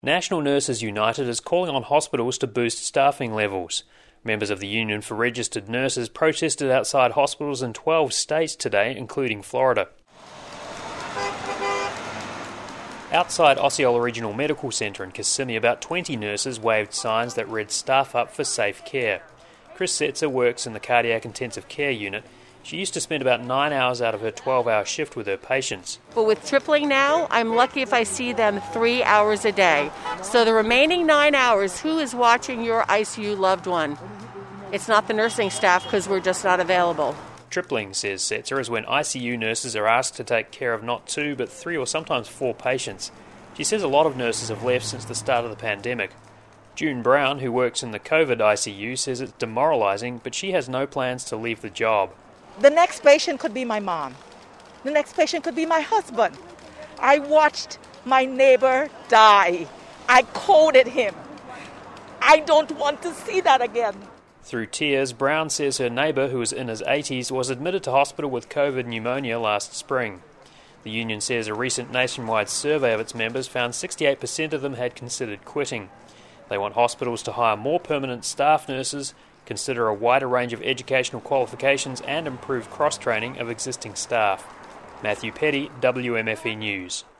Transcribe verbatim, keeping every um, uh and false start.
National Nurses United is calling on hospitals to boost staffing levels. Members of the Union for Registered Nurses protested outside hospitals in twelve states today, including Florida. Outside Osceola Regional Medical Centre in Kissimmee, about twenty nurses waved signs that read "Staff up for safe care." Chris Setzer works in the cardiac intensive care unit. She used to spend about nine hours out of her twelve-hour shift with her patients. But with tripling now, I'm lucky if I see them three hours a day. So the remaining nine hours, who is watching your I C U loved one? It's not the nursing staff because we're just not available. Tripling, says Setzer, is when I C U nurses are asked to take care of not two but three or sometimes four patients. She says a lot of nurses have left since the start of the pandemic. June Brown, who works in the COVID I C U, says it's demoralising, but she has no plans to leave the job. The next patient could be my mom. The next patient could be my husband. I watched my neighbor die. I coded him. I don't want to see that again. Through tears, Brown says her neighbour, who is in his eighties, was admitted to hospital with COVID pneumonia last spring. The union says a recent nationwide survey of its members found sixty-eight percent of them had considered quitting. They want hospitals to hire more permanent staff nurses, consider a wider range of educational qualifications and improve cross-training of existing staff. Matthew Petty, W M F E News.